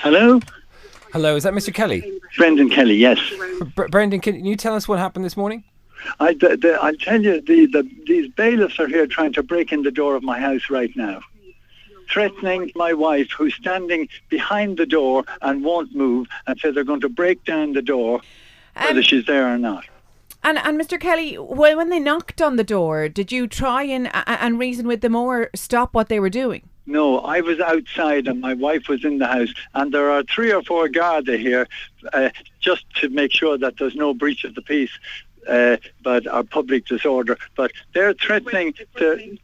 Hello? Hello, is that Mr. Kelly? Brendan Kelly, yes. Brendan, can you tell us what happened this morning? I'll tell you, these bailiffs are here trying to break in the door of my house right now, threatening my wife, who's standing behind the door and won't move, and said they're going to break down the door, whether she's there or not. And Mr. Kelly, when they knocked on the door, did you try and reason with them or stop what they were doing? No, I was outside and my wife was in the house, and there are 3 or 4 Garda here just to make sure that there's no breach of the peace, but our public disorder. But they're threatening to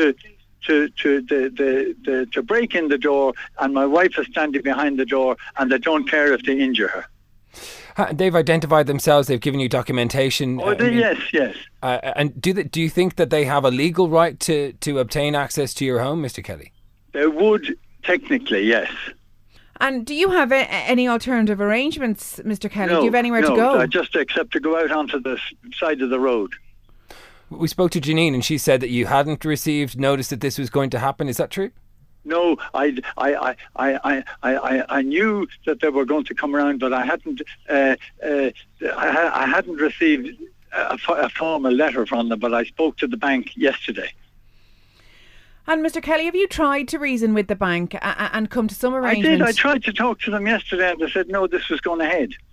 break in the door, and my wife is standing behind the door, and they don't care if they injure her. They've identified themselves. They've given you documentation. Yes. And do you think that they have a legal right to obtain access to your home, Mr. Kelly? They would technically, yes. And do you have any alternative arrangements, Mr. Kelly? Do you have anywhere to go? No, just except to go out onto the side of the road. We spoke to Janine, and she said that you hadn't received notice that this was going to happen. Is that true? No, I knew that they were going to come around, but I hadn't received a formal letter from them. But I spoke to the bank yesterday. And Mr. Kelly, have you tried to reason with the bank and come to some arrangement? I did. I tried to talk to them yesterday, and they said no, this was going ahead.